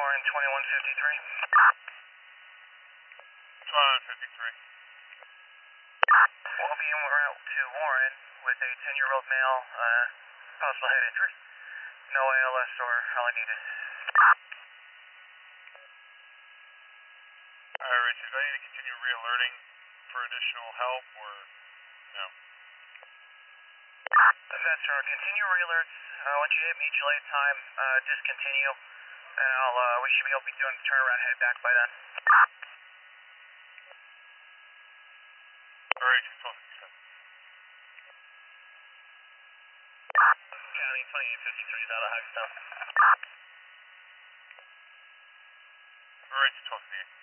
Warren 2153. 2153. We'll be en route to Warren with a 10-year-old male, possible head injury. No ALS or LA needed. Alright, Richard, do I need to continue re-alerting for additional help, or no? That's sir. Continue re-alerts. Once you hit mutual aid time, discontinue, and we should be able to be doing the turnaround head back by then. Alright, 1257. County 2853 is out of Hagstown. Alright, 1258.